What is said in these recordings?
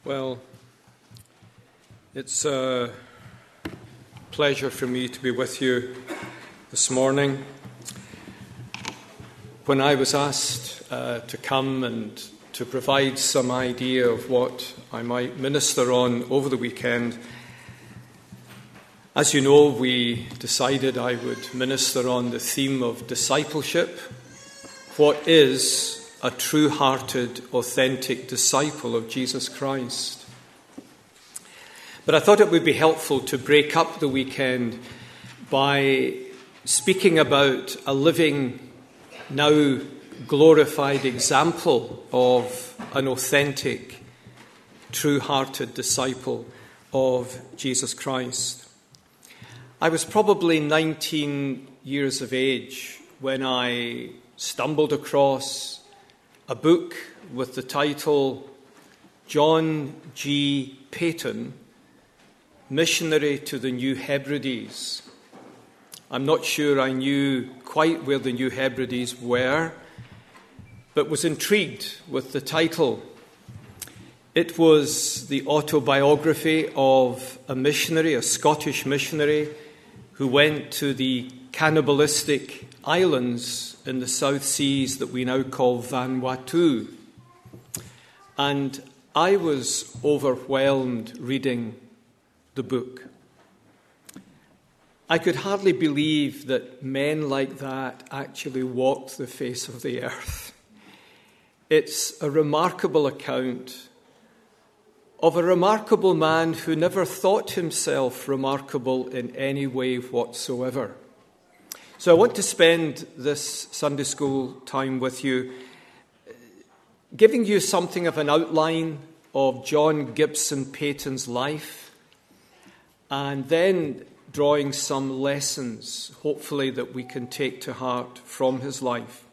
Well, it's a pleasure for me to be with you this morning. When I was asked to come and to provide some idea of what I might minister on over the weekend, as you know, we decided I would minister on the theme of discipleship. What is a true-hearted, authentic disciple of Jesus Christ? But I thought it would be helpful to break up the weekend by speaking about a living, now glorified example of an authentic, true-hearted disciple of Jesus Christ. I was probably 19 years of age when I stumbled across a book with the title John G. Paton, Missionary to the New Hebrides. I'm not sure I knew quite where the New Hebrides were, but was intrigued with the title. It was the autobiography of a missionary, a Scottish missionary, who went to the cannibalistic islands in the South Seas that we now call Vanuatu. And I was overwhelmed reading the book. I could hardly believe that men like that actually walked the face of the earth. It's a remarkable account of a remarkable man who never thought himself remarkable in any way whatsoever. So I want to spend this Sunday school time with you giving you something of an outline of John Gibson Paton's life, and then drawing some lessons, hopefully, that we can take to heart from his life.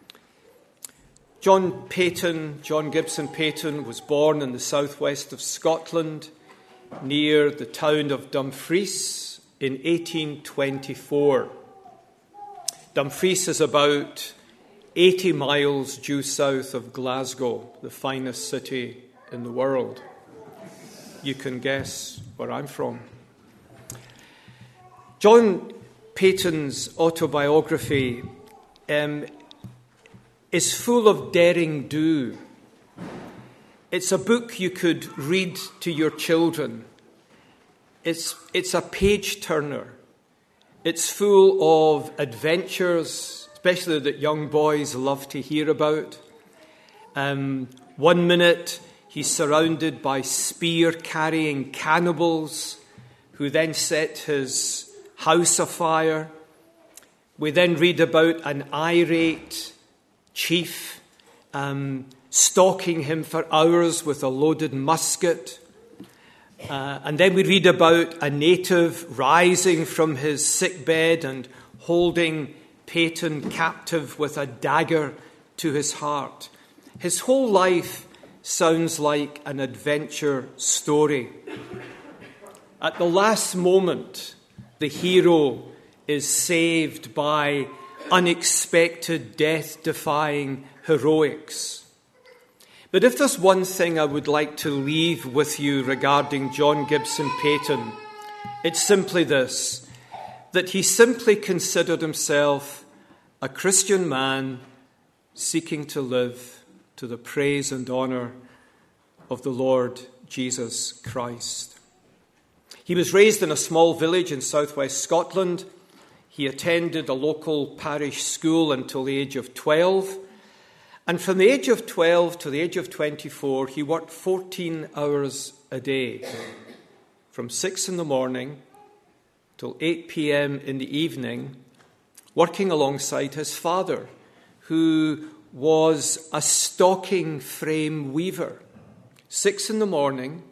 John Gibson Paton was born in the southwest of Scotland, near the town of Dumfries, in 1824. Dumfries is about 80 miles due south of Glasgow, the finest city in the world. You can guess where I'm from. John Paton's autobiography is full of daring do. It's a book you could read to your children. It's a page turner. It's full of adventures, especially that young boys love to hear about. 1 minute he's surrounded by spear-carrying cannibals who then set his house afire. We then read about an irate chief stalking him for hours with a loaded musket. And then we read about a native rising from his sickbed and holding Paton captive with a dagger to his heart. His whole life sounds like an adventure story. At the last moment, the hero is saved by unexpected, death-defying heroics. But if there's one thing I would like to leave with you regarding John Gibson Paton, it's simply this, that he simply considered himself a Christian man seeking to live to the praise and honour of the Lord Jesus Christ. He was raised in a small village in southwest Scotland. He attended a local parish school until the age of 12. And from the age of 12 to the age of 24, he worked 14 hours a day, from 6 in the morning till 8 p.m. in the evening, working alongside his father, who was a stocking frame weaver. 6 in the morning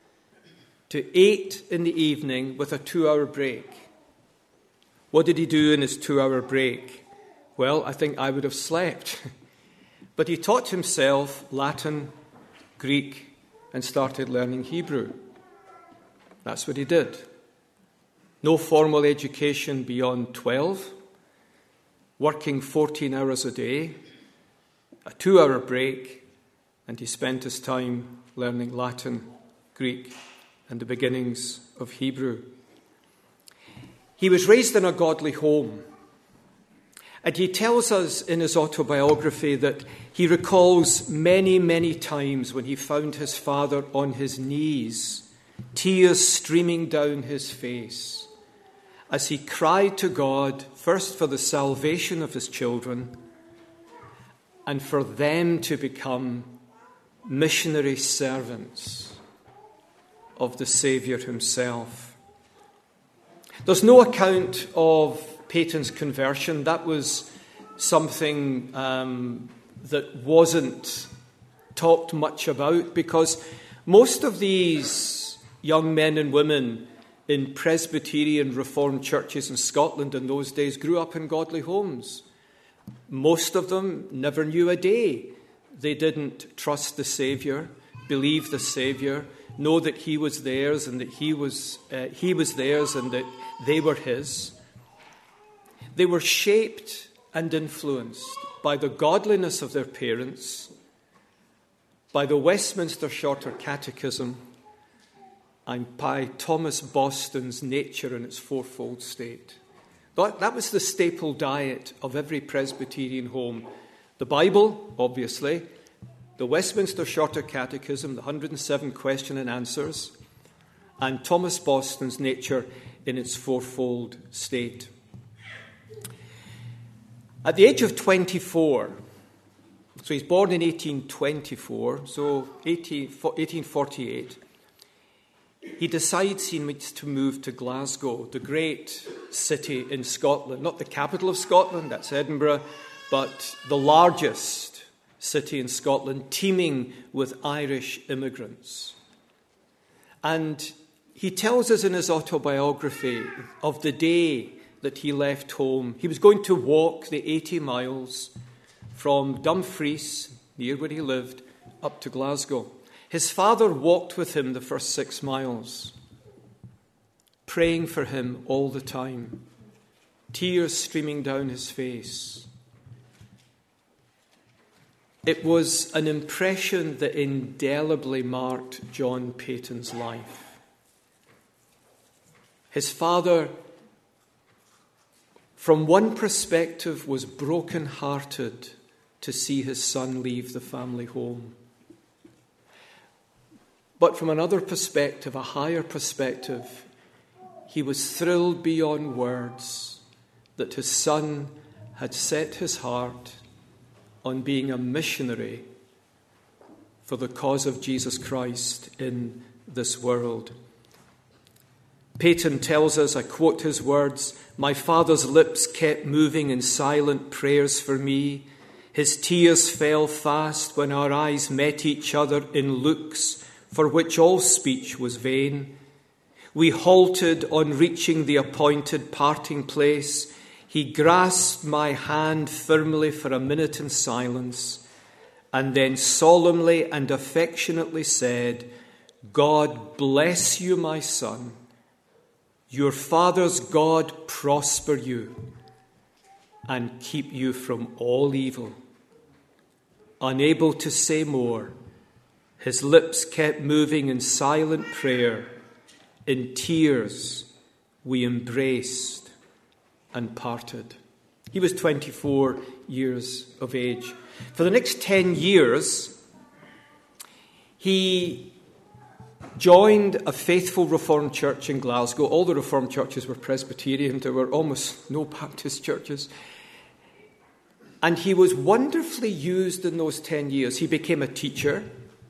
to 8 in the evening with a 2-hour break. What did he do in his 2-hour break? Well, I think I would have slept. But he taught himself Latin, Greek, and started learning Hebrew. That's what he did. No formal education beyond 12, working 14 hours a day, a 2-hour break, and he spent his time learning Latin, Greek, and the beginnings of Hebrew. He was raised in a godly home, and he tells us in his autobiography that he recalls many, many times when he found his father on his knees, tears streaming down his face, as he cried to God, first for the salvation of his children, and for them to become missionary servants of the Saviour himself. There's no account of Peyton's conversion. That was something that wasn't talked much about, because most of these young men and women in Presbyterian Reformed churches in Scotland in those days grew up in godly homes. Most of them never knew a day they didn't trust the Saviour, believe the Saviour, know that he was theirs and that he was theirs and that they were his. They were shaped and influenced by the godliness of their parents, by the Westminster Shorter Catechism, and by Thomas Boston's Nature in its Fourfold State. That was the staple diet of every Presbyterian home. The Bible, obviously, the Westminster Shorter Catechism, the 107 question and answers, and Thomas Boston's Nature in its Fourfold State. At the age of 24, so he's born in 1824, so 1848, he decides he needs to move to Glasgow, the great city in Scotland, not the capital of Scotland, that's Edinburgh, but the largest city in Scotland, teeming with Irish immigrants. And he tells us in his autobiography of the day that he left home. He was going to walk the 80 miles from Dumfries, near where he lived, up to Glasgow. His father walked with him the first 6 miles, praying for him all the time, tears streaming down his face. It was an impression that indelibly marked John Peyton's life. His father, from one perspective, was broken-hearted to see his son leave the family home. But from another perspective, a higher perspective, he was thrilled beyond words that his son had set his heart on being a missionary for the cause of Jesus Christ in this world. Peyton tells us, I quote his words, "My father's lips kept moving in silent prayers for me. His tears fell fast when our eyes met each other in looks for which all speech was vain. We halted on reaching the appointed parting place. He grasped my hand firmly for a minute in silence, and then solemnly and affectionately said, 'God bless you, my son. Your father's God prosper you and keep you from all evil.' Unable to say more, his lips kept moving in silent prayer. In tears, we embraced and parted." He was 24 years of age. For the next 10 years, he joined a faithful Reformed church in Glasgow. All the Reformed churches were Presbyterian. There were almost no Baptist churches. And he was wonderfully used in those 10 years. He became a teacher.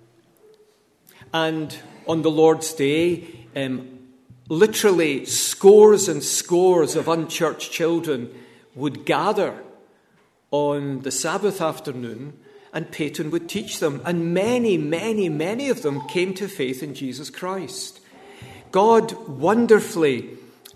And on the Lord's Day, literally scores and scores of unchurched children would gather on the Sabbath afternoon, and Peyton would teach them. And many, many, many of them came to faith in Jesus Christ. God wonderfully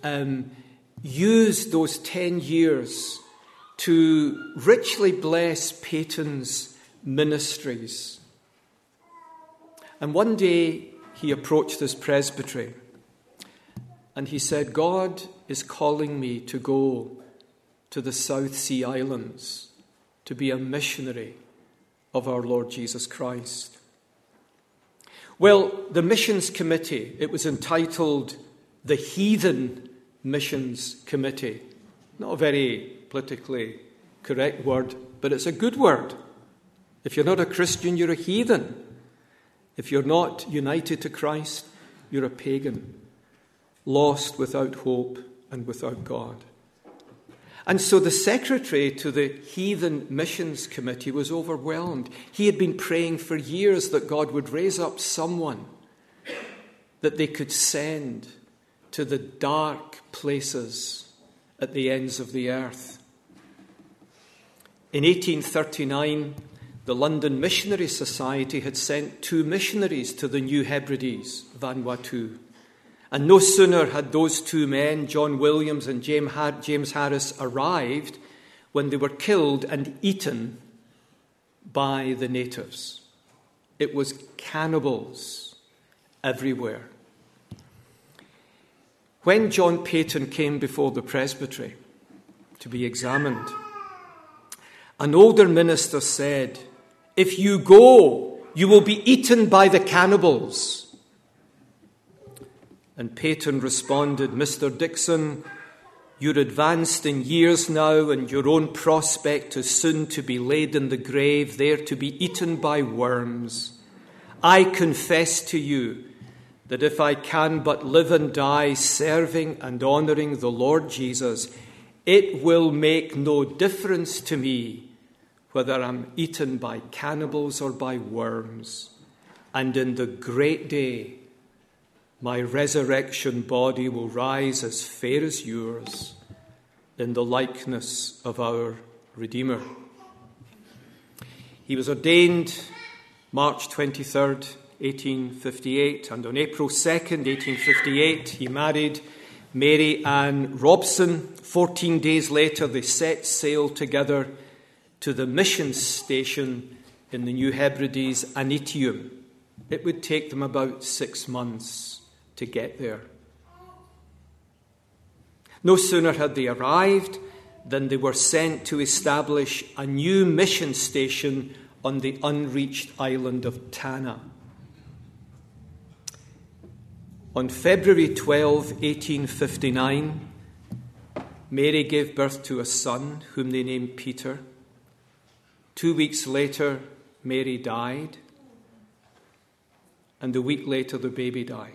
used those 10 years to richly bless Peyton's ministries. And one day he approached this presbytery and he said, "God is calling me to go to the South Sea Islands to be a missionary of our Lord Jesus Christ. Well, the missions committee, it was entitled the Heathen Missions Committee. Not a very politically correct word, but it's a good word. If you're not a Christian, you're a heathen. If you're not united to Christ, you're a pagan, lost without hope and without God. And so the secretary to the Heathen Missions Committee was overwhelmed. He had been praying for years that God would raise up someone that they could send to the dark places at the ends of the earth. In 1839, the London Missionary Society had sent 2 missionaries to the New Hebrides, Vanuatu. And no sooner had those 2 men, John Williams and James Harris, arrived when they were killed and eaten by the natives. It was cannibals everywhere. When John Paton came before the presbytery to be examined, an older minister said, "If you go, you will be eaten by the cannibals." And Paton responded, "Mr. Dixon, you're advanced in years now, and your own prospect is soon to be laid in the grave, there to be eaten by worms. I confess to you that if I can but live and die serving and honouring the Lord Jesus, it will make no difference to me whether I'm eaten by cannibals or by worms. And in the great day, my resurrection body will rise as fair as yours in the likeness of our Redeemer." He was ordained March 23rd, 1858, and on April 2nd, 1858, he married Mary Ann Robson. 14 days later, they set sail together to the mission station in the New Hebrides, Anitium. It would take them about 6 months to get there. No sooner had they arrived than they were sent to establish a new mission station on the unreached island of Tanna. On February 12, 1859, Mary gave birth to a son whom they named Peter. 2 weeks later, Mary died, and a week later the baby died.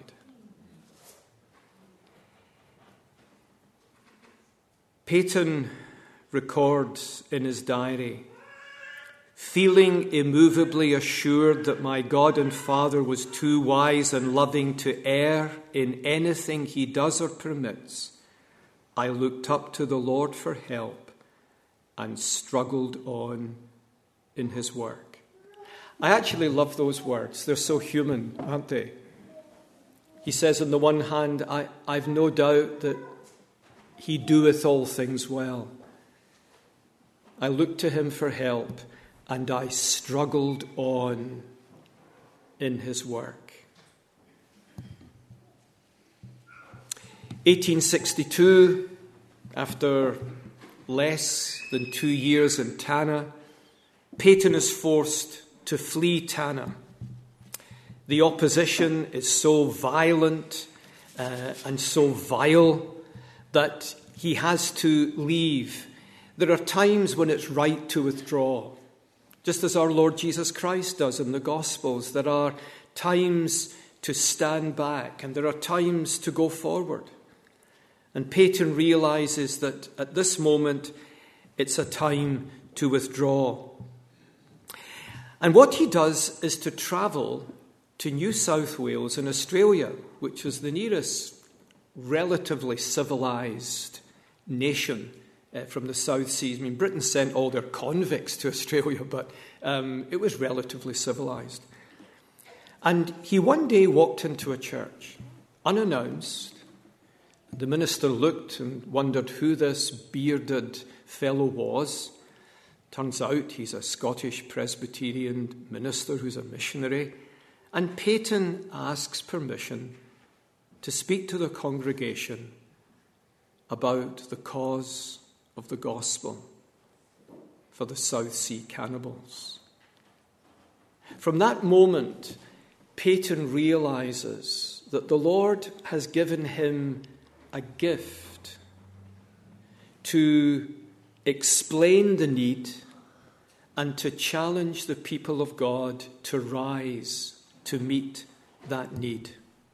Paton records in his diary, "Feeling immovably assured that my God and Father was too wise and loving to err in anything he does or permits, I looked up to the Lord for help and struggled on in his work." I actually love those words. They're so human, aren't they? He says, on the one hand, I've no doubt that he doeth all things well. I looked to him for help, and I struggled on in his work. 1862, after less than 2 years in Tanna, Paton is forced to flee Tanna. The opposition is so violent and so vile that he has to leave. There are times when it's right to withdraw, just as our Lord Jesus Christ does in the Gospels. There are times to stand back, and there are times to go forward. And Paton realizes that at this moment, it's a time to withdraw. And what he does is to travel to New South Wales in Australia, which was the nearest relatively civilized nation from the South Seas. I mean, Britain sent all their convicts to Australia, but it was relatively civilized. And he one day walked into a church, unannounced. The minister looked and wondered who this bearded fellow was. Turns out he's a Scottish Presbyterian minister who's a missionary. And Paton asks permission to speak to the congregation about the cause of the gospel for the South Sea cannibals. From that moment, Peyton realizes that the Lord has given him a gift to explain the need and to challenge the people of God to rise to meet that need.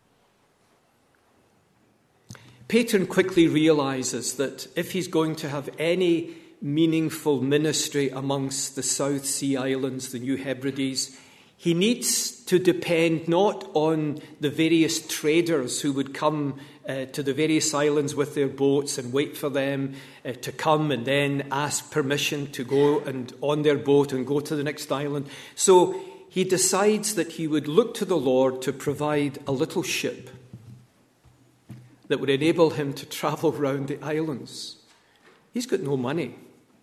Peyton quickly realizes that if he's going to have any meaningful ministry amongst the South Sea Islands, the New Hebrides, he needs to depend not on the various traders who would come to the various islands with their boats and wait for them to come and then ask permission to go and on their boat and go to the next island. So he decides that he would look to the Lord to provide a little ship that would enable him to travel around the islands. He's got no money.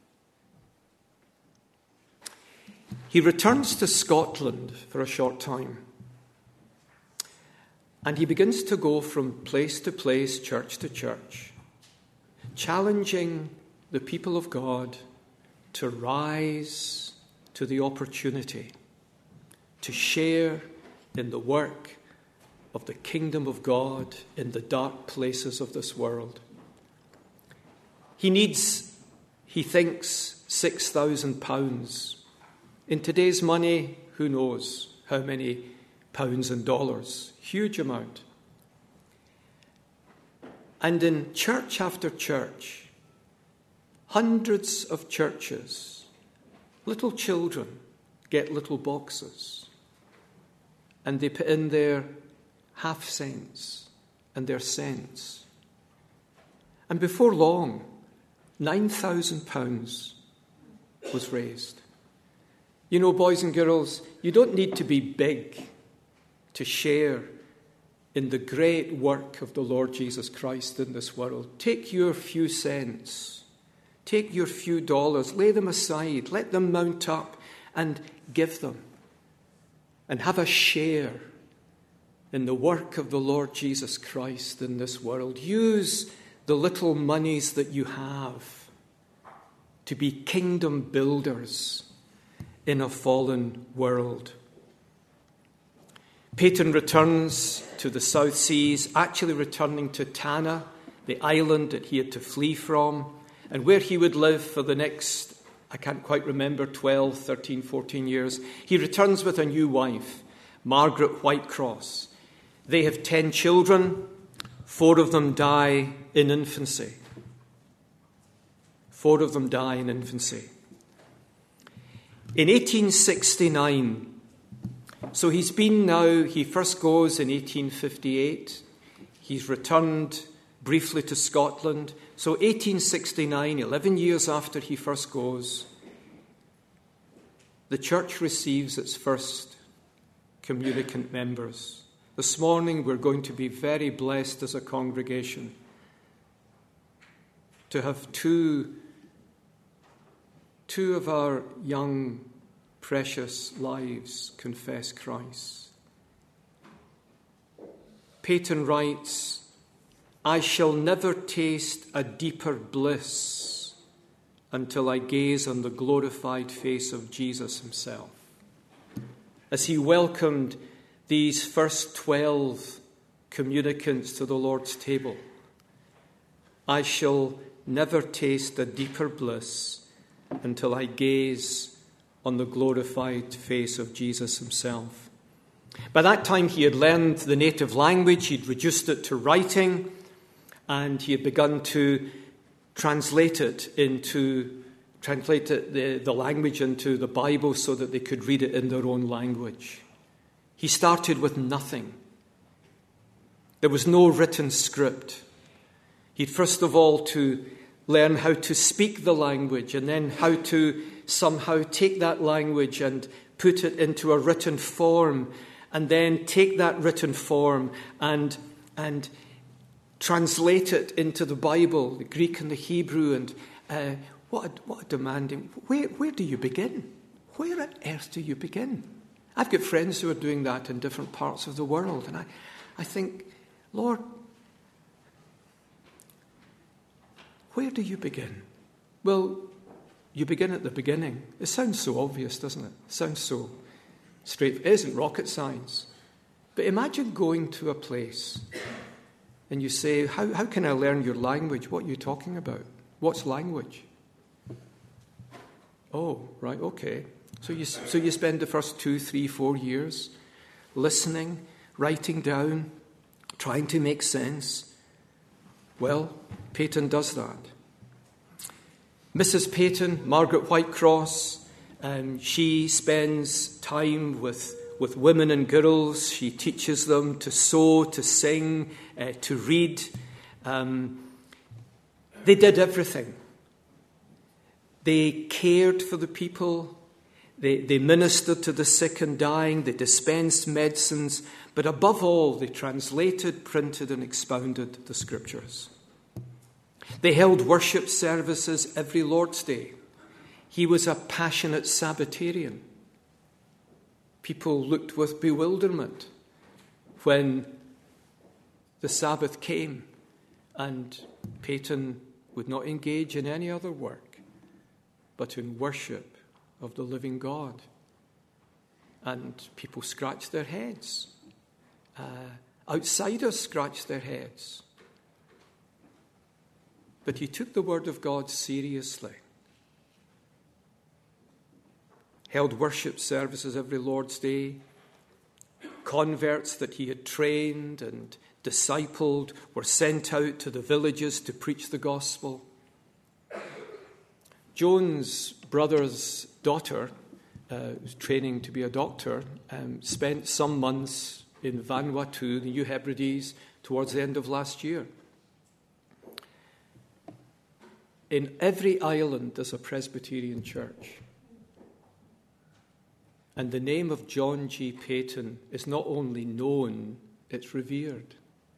He returns to Scotland for a short time. And he begins to go from place to place, church to church, challenging the people of God to rise to the opportunity to share in the work of the kingdom of God in the dark places of this world. He needs, he thinks, £6,000. In today's money, who knows how many pounds and dollars. Huge amount. And in church after church, hundreds of churches, little children get little boxes and they put in their half cents and their cents. And before long, £9,000 was raised. You know, boys and girls, you don't need to be big to share in the great work of the Lord Jesus Christ in this world. Take your few cents, take your few dollars, lay them aside, let them mount up and give them. And have a share in the work of the Lord Jesus Christ in this world. Use the little monies that you have to be kingdom builders in a fallen world. Peyton returns to the South Seas, actually returning to Tanna, the island that he had to flee from, and where he would live for the next, I can't quite remember, 12, 13, 14 years. He returns with a new wife, Margaret Whitecross. They have 10 children. 4 of them die in infancy. 4 of them die in infancy. In 1869, so he first goes in 1858. He's returned briefly to Scotland. So 1869, 11 years after he first goes, the church receives its first communicant members. This morning we're going to be very blessed as a congregation to have two of our young, precious lives confess Christ. Peyton writes, "I shall never taste a deeper bliss until I gaze on the glorified face of Jesus himself." As he welcomed these first 12 communicants to the Lord's table, "I shall never taste a deeper bliss until I gaze on the glorified face of Jesus himself." By that time, he had learned the native language, he'd reduced it to writing, and he had begun to translate the language into the Bible so that they could read it in their own language. He started with nothing. There was no written script. He'd first of all to learn how to speak the language and then how to somehow take that language and put it into a written form and then take that written form and translate it into the Bible, the Greek and the Hebrew. And what a demanding... Where do you begin? Where on earth do you begin? I've got friends who are doing that in different parts of the world. And I think, Lord, where do you begin? Well, you begin at the beginning. It sounds so obvious, doesn't it? It sounds It isn't rocket science. But imagine going to a place and you say, how can I learn your language? What are you talking about? What's language? Oh, right, okay. So you spend the first 2, 3, 4 years listening, writing down, trying to make sense. Well, Peyton does that. Mrs. Peyton, Margaret Whitecross, she spends time with women and girls. She teaches them to sew, to sing, to read. They did everything. They cared for the people. They ministered to the sick and dying. They dispensed medicines. But above all, they translated, printed, and expounded the Scriptures. They held worship services every Lord's Day. He was a passionate Sabbatarian. People looked with bewilderment when the Sabbath came and Peyton would not engage in any other work but in worship of the living God. And people scratched their heads. Outsiders scratched their heads. But he took the Word of God seriously. Held worship services every Lord's Day. Converts that he had trained and discipled were sent out to the villages to preach the gospel. Joan's brother's daughter, who's training to be a doctor, spent some months in Vanuatu, the New Hebrides, towards the end of last year. In every island there's a Presbyterian church. And the name of John G. Peyton is not only known, it's revered.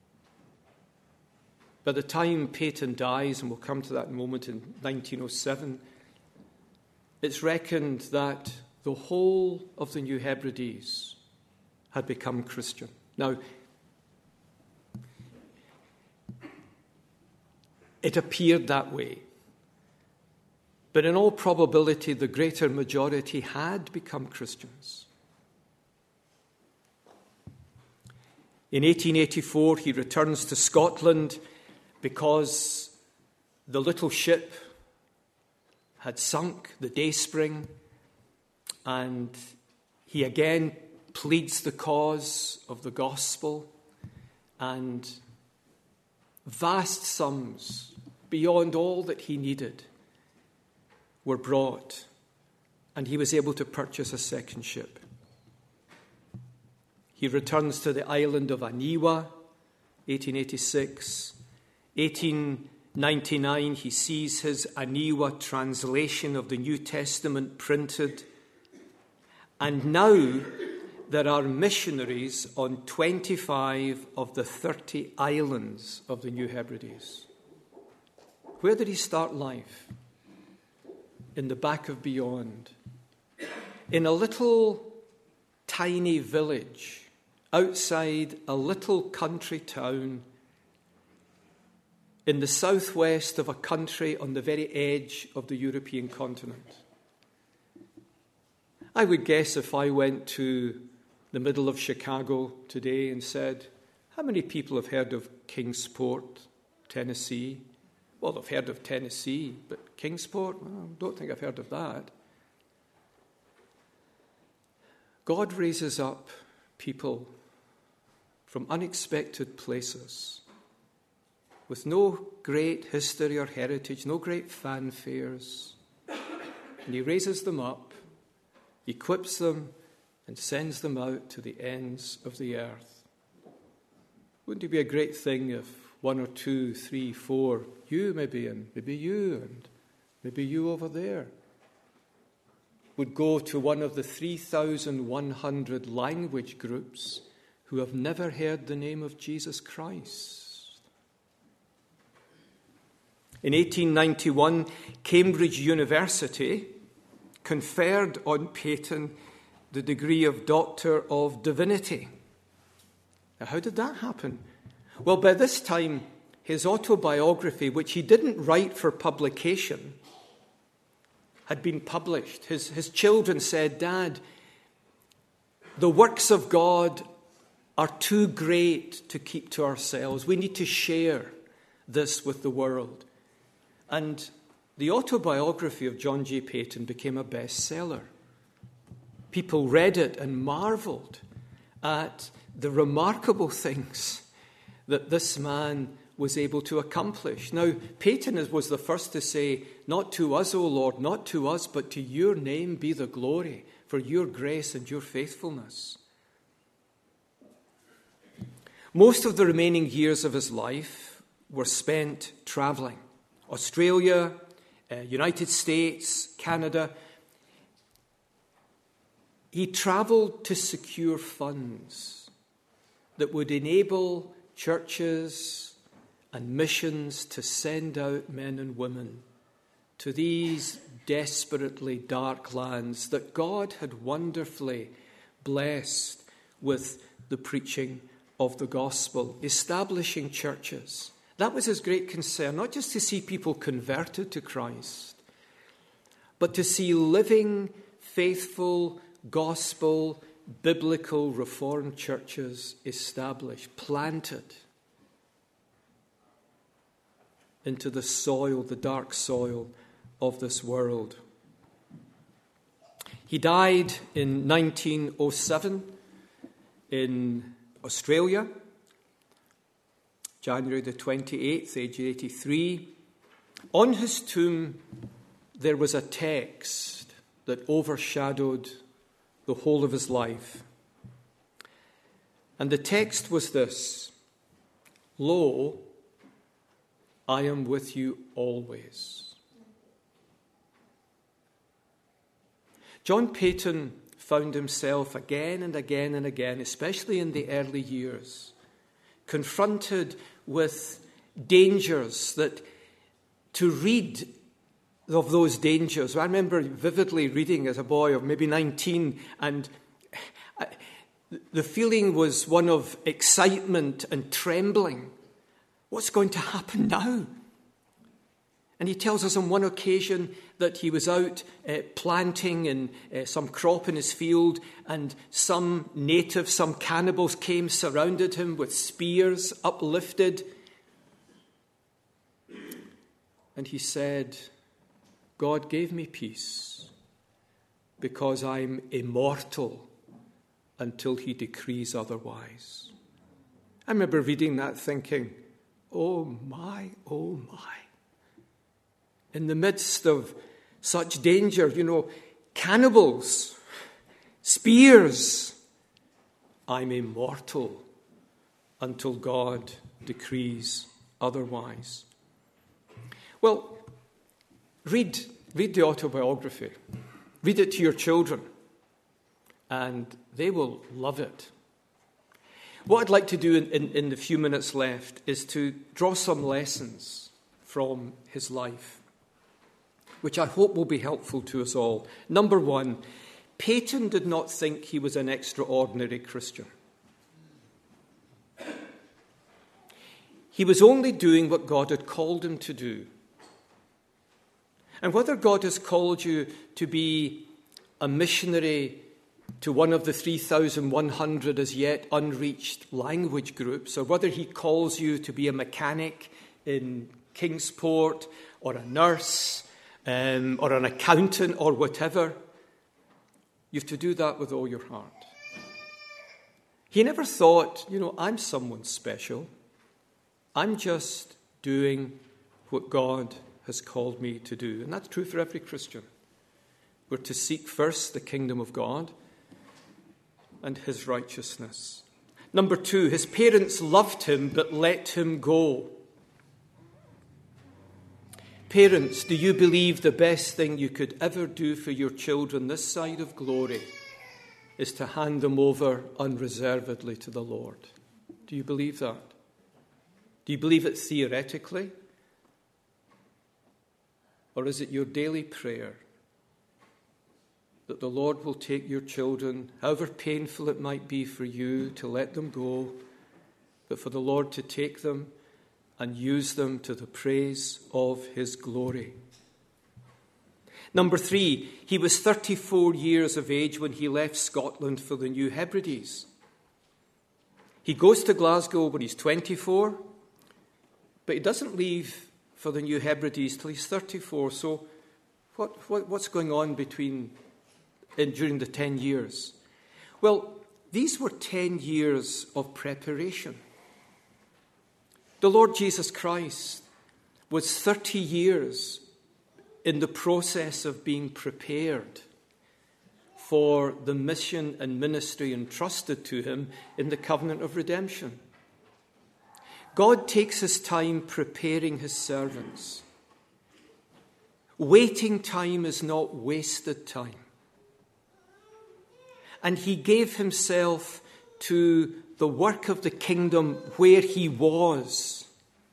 By the time Peyton dies, and we'll come to that moment in 1907, it's reckoned that the whole of the New Hebrides had become Christian. Now, it appeared that way. But in all probability, the greater majority had become Christians. In 1884, he returns to Scotland because the little ship had sunk, the Dayspring, and he again pleads the cause of the gospel, and vast sums beyond all that he needed were brought, and he was able to purchase a second ship. He returns to the island of Aniwa, 1886. 1899, he sees his Aniwa translation of the New Testament printed. And now there are missionaries on 25 of the 30 islands of the New Hebrides. Where did he start life? In the back of beyond, in a little tiny village outside a little country town in the southwest of a country on the very edge of the European continent. I would guess if I went to the middle of Chicago today and said, how many people have heard of Kingsport, Tennessee? Well, I've heard of Tennessee, but Kingsport? Well, I don't think I've heard of that. God raises up people from unexpected places with no great history or heritage, no great fanfares. And he raises them up, equips them, and sends them out to the ends of the earth. Wouldn't it be a great thing if 1 or 2, 3, 4, you maybe, and maybe you, and maybe you over there, would go to one of the 3,100 language groups who have never heard the name of Jesus Christ? In 1891, Cambridge University conferred on Peyton the degree of Doctor of Divinity. Now, how did that happen? Well, by this time, his autobiography, which he didn't write for publication, had been published. His children said, Dad, the works of God are too great to keep to ourselves. We need to share this with the world. And the autobiography of John G. Paton became a bestseller. People read it and marveled at the remarkable things that this man was able to accomplish. Now, Paton was the first to say, "Not to us, O Lord, not to us, but to your name be the glory for your grace and your faithfulness." Most of the remaining years of his life were spent traveling. Australia, United States, Canada. He traveled to secure funds that would enable churches and missions to send out men and women to these desperately dark lands that God had wonderfully blessed with the preaching of the gospel, establishing churches. That was his great concern, not just to see people converted to Christ, but to see living, faithful, gospel, biblical, reformed churches established, planted into the soil, the dark soil of this world. He died in 1907 in Australia, January the 28th, age 83. On his tomb, there was a text that overshadowed the whole of his life. And the text was this: "Lo, I am with you always." John Paton found himself again and again and again, especially in the early years, confronted with dangers that to read of those dangers. I remember vividly reading as a boy of maybe 19, and the feeling was one of excitement and trembling. What's going to happen now? And he tells us on one occasion that he was out planting in some crop in his field, and some natives, some cannibals came, surrounded him with spears uplifted. And he said, "God gave me peace because I'm immortal until he decrees otherwise." I remember reading that thinking, oh my, oh my. In the midst of such danger, cannibals, spears, I'm immortal until God decrees otherwise. Well, read the autobiography. Read it to your children, and they will love it. What I'd like to do in the few minutes left is to draw some lessons from his life, which I hope will be helpful to us all. Number one, Paton did not think he was an extraordinary Christian. He was only doing what God had called him to do. And whether God has called you to be a missionary to one of the 3,100 as yet unreached language groups, or whether he calls you to be a mechanic in Kingsport, or a nurse, or an accountant, or whatever, you have to do that with all your heart. He never thought, I'm someone special. I'm just doing what God has called me to do. And that's true for every Christian. We're to seek first the kingdom of God and his righteousness. Number two, his parents loved him but let him go. Parents, do you believe the best thing you could ever do for your children this side of glory is to hand them over unreservedly to the Lord? Do you believe that? Do you believe it theoretically? Or is it your daily prayer that the Lord will take your children, however painful it might be for you to let them go, but for the Lord to take them and use them to the praise of his glory? Number 3, he was 34 years of age when he left Scotland for the New Hebrides. He goes to Glasgow when he's 24, but he doesn't leave for the New Hebrides till he's 34. So what's going on during the 10 years? Well, these were 10 years of preparation. The Lord Jesus Christ was 30 years in the process of being prepared for the mission and ministry entrusted to him in the covenant of redemption. God takes his time preparing his servants. Waiting time is not wasted time. And he gave himself to the work of the kingdom where he was.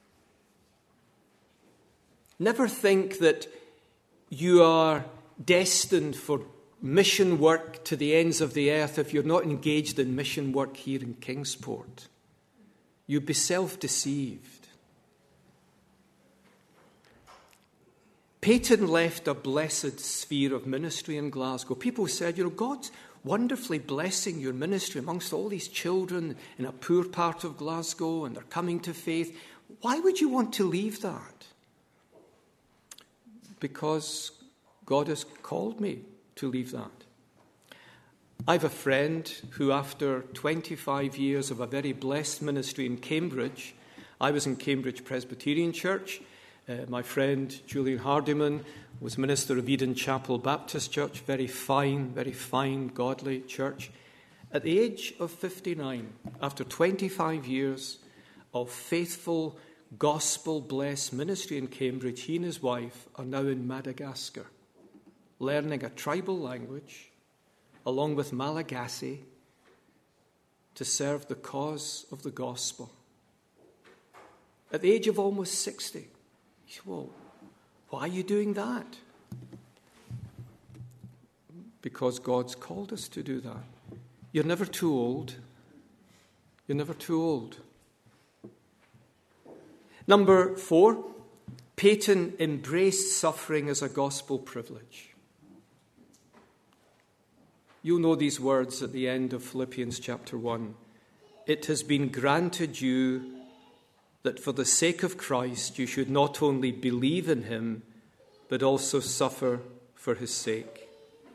Never think that you are destined for mission work to the ends of the earth if you're not engaged in mission work here in Kingsport. You'd be self-deceived. Peyton left a blessed sphere of ministry in Glasgow. People said, God's wonderfully blessing your ministry amongst all these children in a poor part of Glasgow, and they're coming to faith. Why would you want to leave that? Because God has called me to leave that. I have a friend who, after 25 years of a very blessed ministry in Cambridge, I was in Cambridge Presbyterian Church. My friend Julian Hardiman was minister of Eden Chapel Baptist Church, very fine, godly church. At the age of 59, after 25 years of faithful, gospel-blessed ministry in Cambridge, he and his wife are now in Madagascar, learning a tribal language, along with Malagasy, to serve the cause of the gospel. At the age of almost 60, he said, well, why are you doing that? Because God's called us to do that. You're never too old. You're never too old. Number 4, Peyton embraced suffering as a gospel privilege. You'll know these words at the end of Philippians chapter 1. It has been granted you that for the sake of Christ you should not only believe in him, but also suffer for his sake.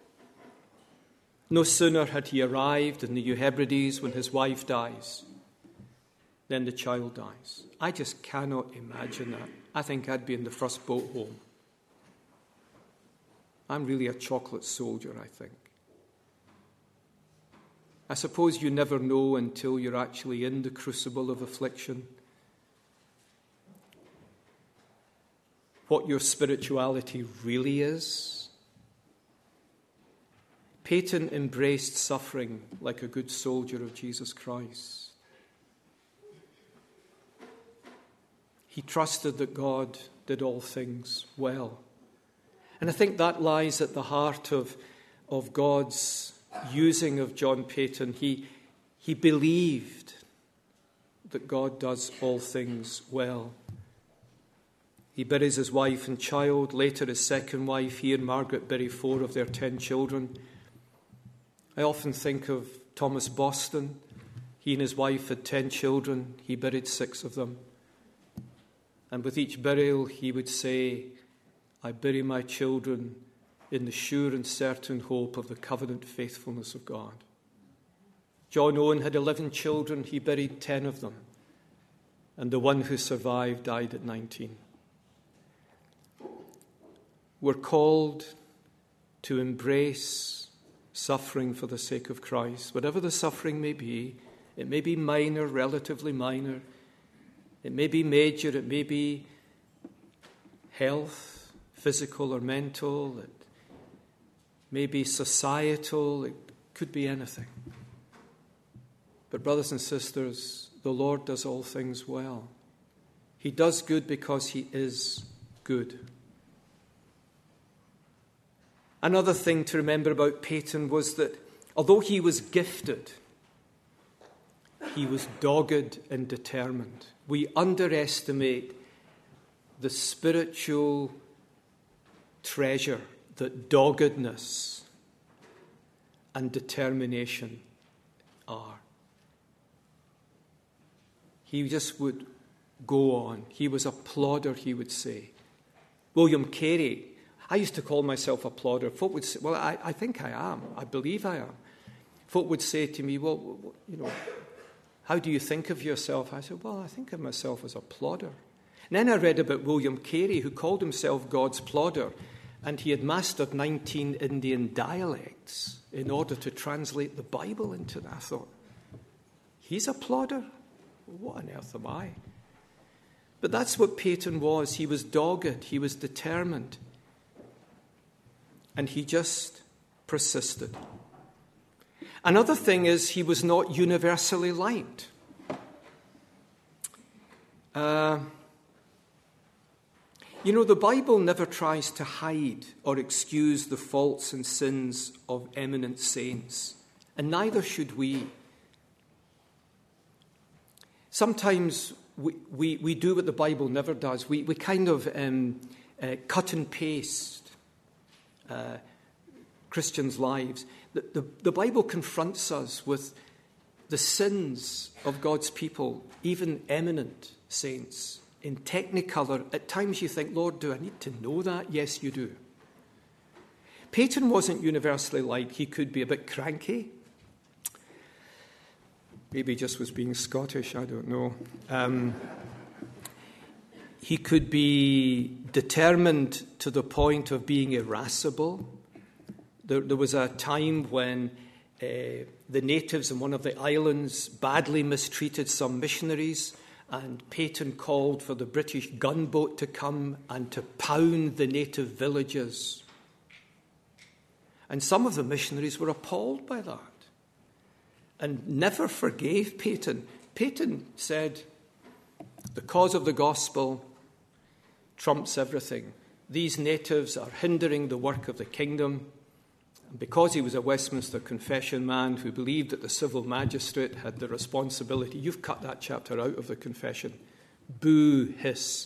No sooner had he arrived in the New Hebrides when his wife dies, then the child dies. I just cannot imagine that. I think I'd be in the first boat home. I'm really a chocolate soldier, I think. I suppose you never know until you're actually in the crucible of affliction what your spirituality really is. Peyton embraced suffering like a good soldier of Jesus Christ. He trusted that God did all things well. And I think that lies at the heart of God's using of John Peyton. He believed that God does all things well. He buries his wife and child, later his second wife. He and Margaret bury 4 of their 10 children. I often think of Thomas Boston. He and his wife had 10 children. He buried 6 of them. And with each burial, he would say, I bury my children in the sure and certain hope of the covenant faithfulness of God. John Owen had 11 children. He buried 10 of them. And the one who survived died at 19. We're called to embrace suffering for the sake of Christ. Whatever the suffering may be, it may be minor, relatively minor. It may be major, it may be health, physical or mental. It may be societal. It could be anything. But brothers and sisters, the Lord does all things well. He does good because he is good. Another thing to remember about Peyton was that although he was gifted, he was dogged and determined. We underestimate the spiritual treasure that doggedness and determination are. He just would go on. He was a plodder, he would say. William Carey, I used to call myself a plodder. Folk would say, well, I think I am. I believe I am. Folk would say to me, well, how do you think of yourself? I said, well, I think of myself as a plodder. And then I read about William Carey, who called himself God's plodder, and he had mastered 19 Indian dialects in order to translate the Bible into that. I thought, he's a plodder? What on earth am I? But that's what Peyton was. He was dogged. He was determined. And he just persisted. Another thing is he was not universally liked. The Bible never tries to hide or excuse the faults and sins of eminent saints, and neither should we. Sometimes we do what the Bible never does. We kind of cut and paste Christians' lives. The Bible confronts us with the sins of God's people, even eminent saints, in technicolor. At times you think, Lord, do I need to know that? Yes, you do. Peyton wasn't universally liked. He could be a bit cranky. Maybe just was being Scottish, I don't know. He could be determined to the point of being irascible. There was a time when the natives in one of the islands badly mistreated some missionaries, and Peyton called for the British gunboat to come and to pound the native villages. And some of the missionaries were appalled by that and never forgave Peyton. Peyton said, the cause of the gospel trumps everything. These natives are hindering the work of the kingdom. And because he was a Westminster Confession man who believed that the civil magistrate had the responsibility, you've cut that chapter out of the confession. Boo, hiss.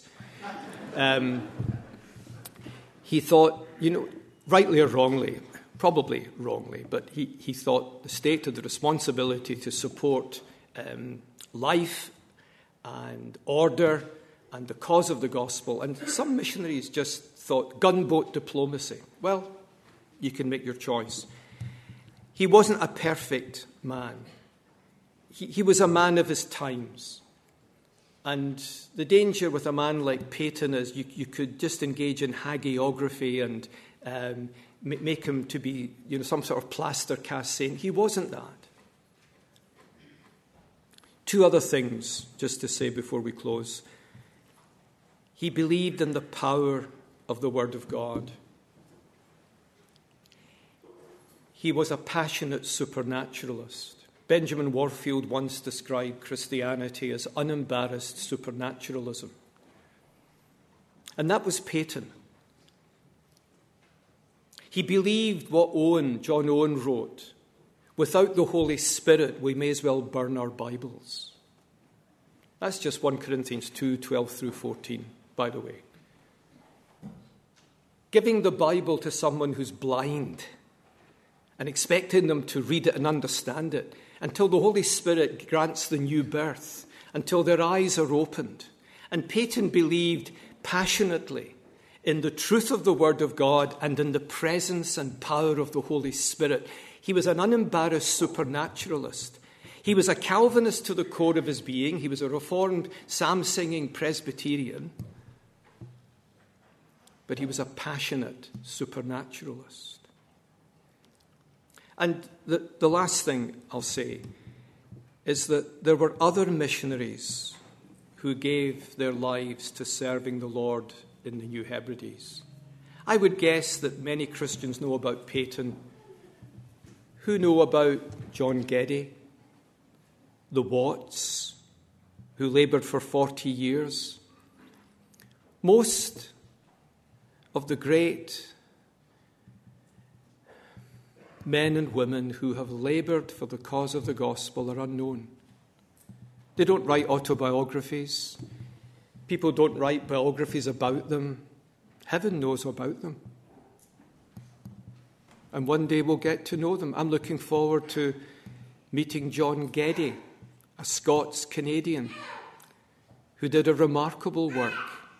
He thought, rightly or wrongly, probably wrongly, but he thought the state had the responsibility to support life and order and the cause of the gospel. And some missionaries just thought gunboat diplomacy. Well, you can make your choice. He wasn't a perfect man. He was a man of his times. And the danger with a man like Peyton is you could just engage in hagiography and make him to be some sort of plaster cast saint. He wasn't that. Two other things, just to say before we close. He believed in the power of the Word of God. He was a passionate supernaturalist. Benjamin Warfield once described Christianity as unembarrassed supernaturalism. And that was Peyton. He believed what John Owen wrote. Without the Holy Spirit, we may as well burn our Bibles. That's just 1 Corinthians 2:12 through 14, by the way. Giving the Bible to someone who's blind and expecting them to read it and understand it until the Holy Spirit grants the new birth, until their eyes are opened. And Peyton believed passionately in the truth of the Word of God and in the presence and power of the Holy Spirit. He was an unembarrassed supernaturalist. He was a Calvinist to the core of his being. He was a Reformed, psalm-singing Presbyterian. But he was a passionate supernaturalist. And the last thing I'll say is that there were other missionaries who gave their lives to serving the Lord in the New Hebrides. I would guess that many Christians know about Peyton. Who know about John Geddy, the Watts, who laboured for 40 years? Most of the great men and women who have laboured for the cause of the gospel are unknown. They don't write autobiographies. People don't write biographies about them. Heaven knows about them. And one day we'll get to know them. I'm looking forward to meeting John Geddy, a Scots-Canadian who did a remarkable work.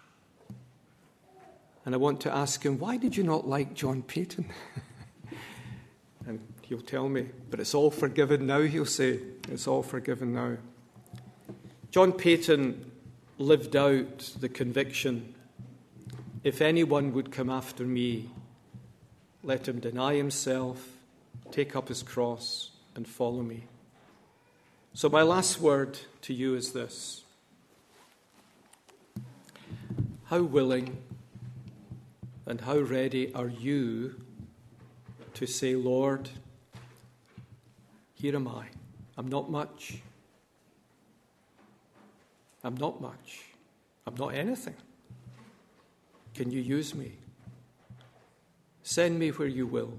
And I want to ask him, why did you not like John Paton? And he'll tell me, but it's all forgiven now, he'll say. It's all forgiven now. John Paton lived out the conviction, if anyone would come after me, let him deny himself, take up his cross, and follow me. So my last word to you is this. How willing and how ready are you to say, Lord, here am I. I'm not much. I'm not much. I'm not anything. Can you use me? Send me where you will.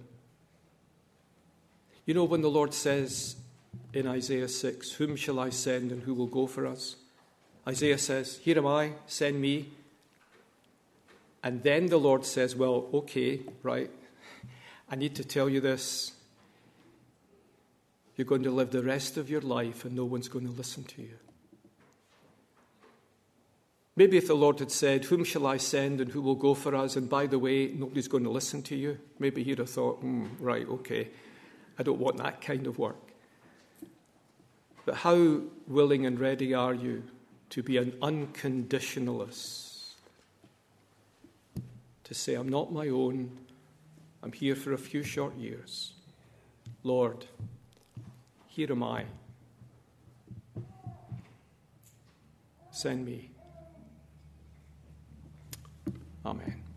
You know, when the Lord says in Isaiah 6, whom shall I send and who will go for us? Isaiah says, here am I, send me. And then the Lord says, well, okay, right, I need to tell you this. You're going to live the rest of your life and no one's going to listen to you. Maybe if the Lord had said, whom shall I send and who will go for us? And by the way, nobody's going to listen to you. Maybe he'd have thought, right, okay, I don't want that kind of work. But how willing and ready are you to be an unconditionalist? To say, I'm not my own. I'm here for a few short years. Lord, here am I. Send me. Amen.